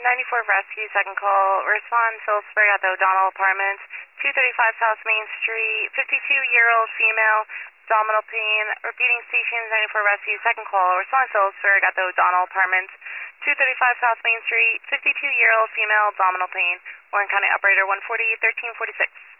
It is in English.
94 Rescue, second call. Respond Phillipsburg at the O'Donnell Apartments, 235 South Main Street, 52-year-old female, abdominal pain. Repeating stations, 94 Rescue, second call. Respond Phillipsburg at the O'Donnell Apartments, 235 South Main Street, 52-year-old female, abdominal pain. Warren County Operator 140, 1346.